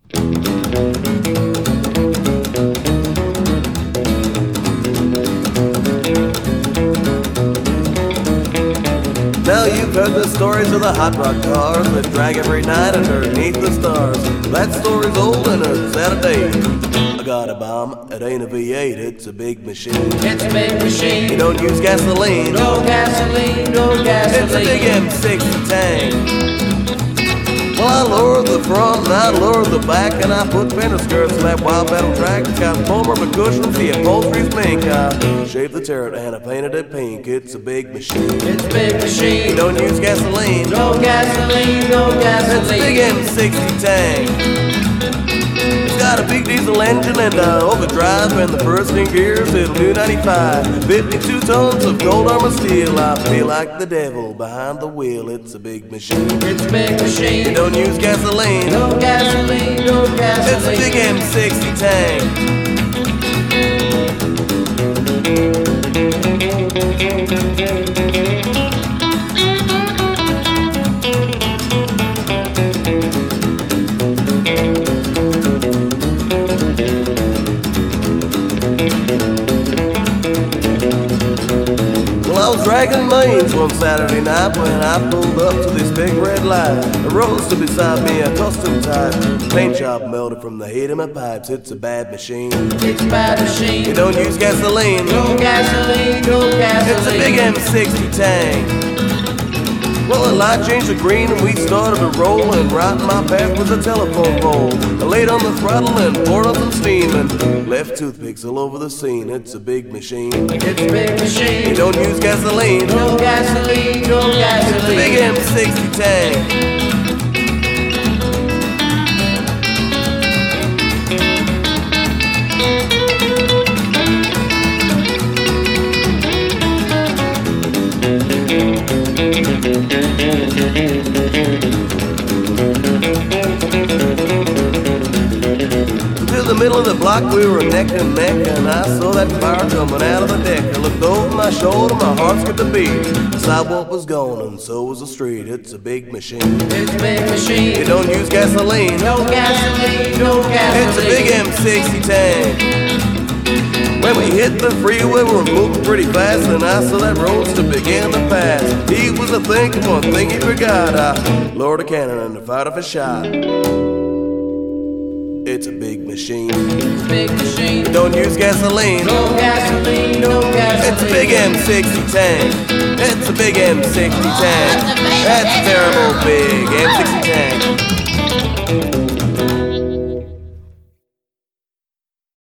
Now you've heard the stories of the hot rod cars that drag every night underneath the stars. That story's old and it's out of date. I got a bomb, it ain't a V8, it's a big machine. It's a big machine. You don't use gasoline. No gasoline, no gasoline. It's a big M60 tank. Well, I lowered the front and I lowered the back, and I put fender skirts in that wild battle track. Got foamer for cushions, the upholstery's pink. I shaved the turret and I painted it pink. It's a big machine. It's a big machine. You don't use gasoline. No gasoline, no gasoline. It's a big M60 tank. It's got a big diesel engine and overdrive, and the first in gears it'll do 95. 52 tons of cold armor steel. I feel like the devil behind the wheel. It's a big machine. It's a big machine. You don't use gasoline. No gasoline, no gasoline. It's a big M60 tank. I was dragging mains one Saturday night when I pulled up to this big red light. The road stood beside me, a custom type. Paint job melted from the heat of my pipes. It's a bad machine. It's a bad machine. You don't use gasoline. No gasoline, no gasoline. It's a big M60 tank. Well, the light changed to green and we started to roll, and right in my path was a telephone pole. I laid on the throttle and poured on some steam and left toothpicks all over the scene. It's a big machine. It's a big machine. You don't use gasoline. No gasoline, no gasoline. It's a big M60 tank. To the middle of the block we were neck and neck, and I saw that fire coming out of the deck. I looked over my shoulder, my heart skipped a beat. The sidewalk was gone and so was the street. It's a big machine. It's a big machine. You don't use gasoline. No gasoline, no gasoline. It's a big M60 tank. When we hit the freeway, we were moving pretty fast, and I saw that roadster begin to pass. He was a thinking one thing he forgot. I lowered a cannon and fired off a shot. It's a big machine. It's a big machine. Don't use gasoline. No gasoline, no gasoline. It's a big M60 tank. It's a big M60 tank. That's a terrible big M60 tank.